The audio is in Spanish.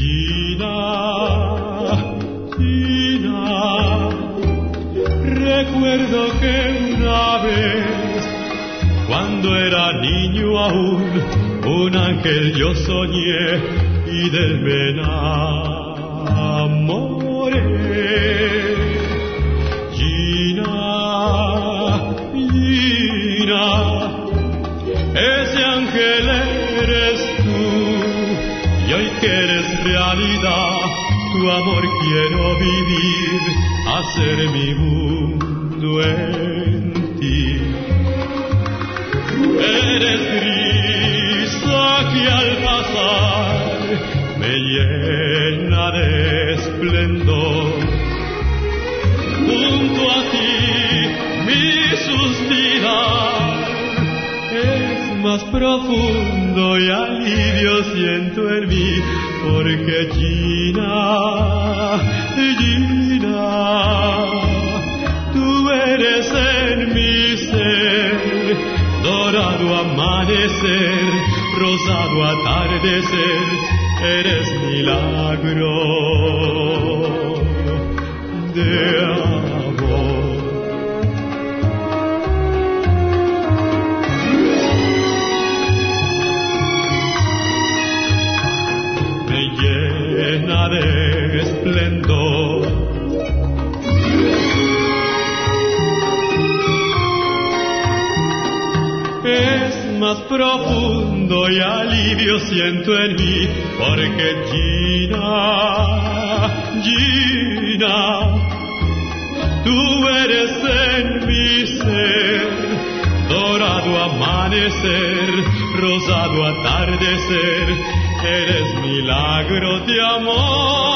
Gina, Gina, recuerdo que una vez, cuando era niño aún, un ángel yo soñé y del me enamoré. Gina, Gina, ese ángel eres tú, y hoy que eres realidad, tu amor quiero vivir, hacer mi mundo en ti. Eres brisa que al pasar me llena de esplendor. Junto a ti mi suspirar es más profundo y alivio siento en mí, porque Gina, Gina, tú eres en mi ser, dorado amanecer, rosado atardecer, eres milagro de amor. Me llena de esplendor. Es más profundo y alivio siento en mí, porque Gina, Gina, tú eres en mi ser, dorado amanecer, rosado atardecer, eres milagro de amor.